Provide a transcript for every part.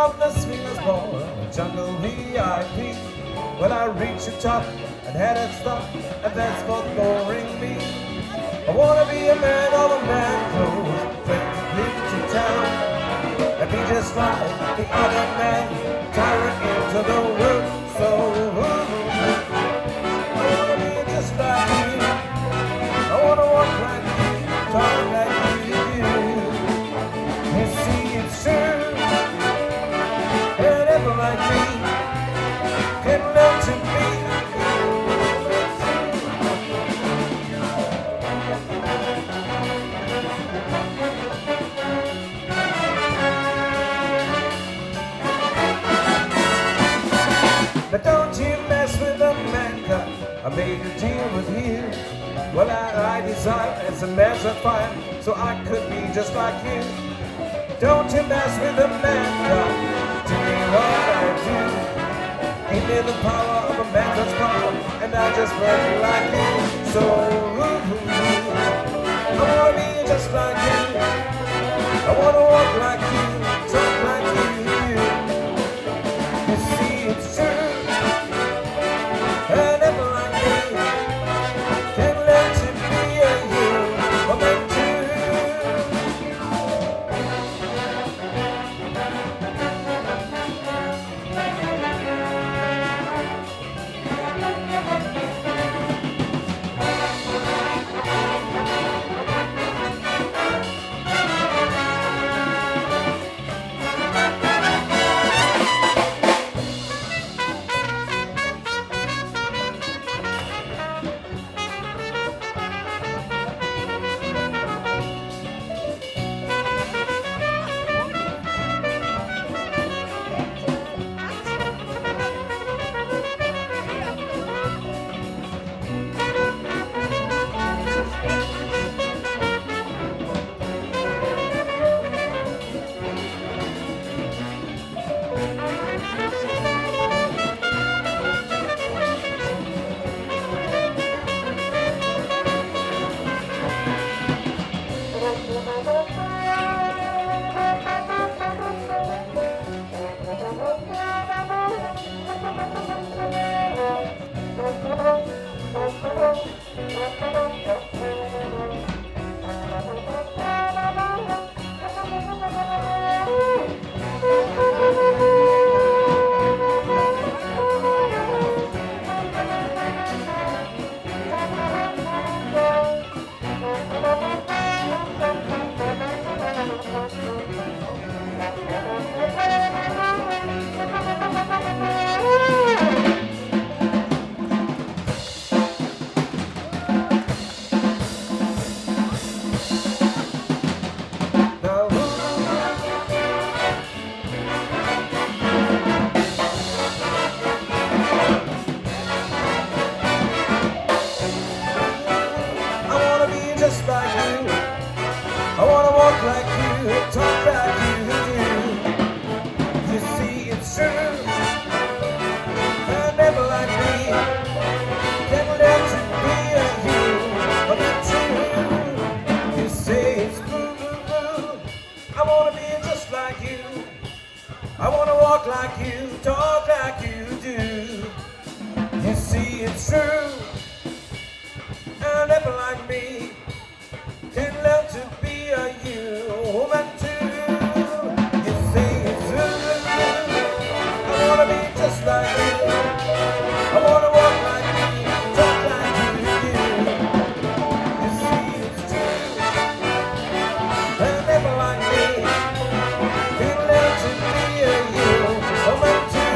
of the sweetest ball, the jungle VIP. When I reached the top and had it stop, and that's what boring me. I wanna be a man of a man clothes, friends live to town, and be just like the other man, tyrant into the world. So I wanna be just like you. I wanna walk like you, talk like you do. You see, it's true, and ever like me can learn to be. But don't you mess with the man cut. I made a deal with you. Well, I designed as a man's on fire, so I could be just like you. Don't you mess with the man cut. Do me what I do. Give me the power of a man's power, and I just work like you. So I wanna be just like you. I wanna walk like you, talk like you do. You see, it's true. And never like me can learn to be a you or meant to. Just like you, I wanna walk like you, talk like you do. You see, it's true, and never like me can learn to be a you, but it's true. You say it's blue, blue, blue. I wanna be just like you. I wanna walk like you, talk like you do. You see, it's true, and never like me can learn to be a human too. You say it's true. I wanna be just like you. I wanna walk like you, talk like you do. You see it's true. And never like me can learn to be a human too.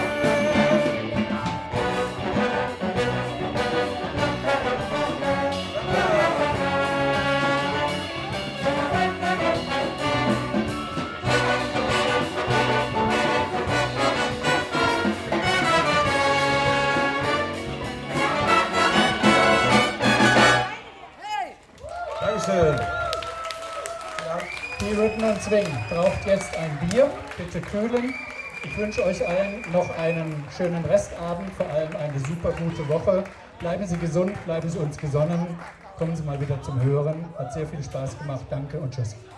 Dankeschön. Die Rhythm and Swing braucht jetzt ein Bier, bitte kühlen. Ich wünsche euch allen noch einen schönen Restabend, vor allem eine super gute Woche. Bleiben Sie gesund, bleiben Sie uns gesonnen, kommen Sie mal wieder zum Hören. Hat sehr viel Spaß gemacht, danke und tschüss.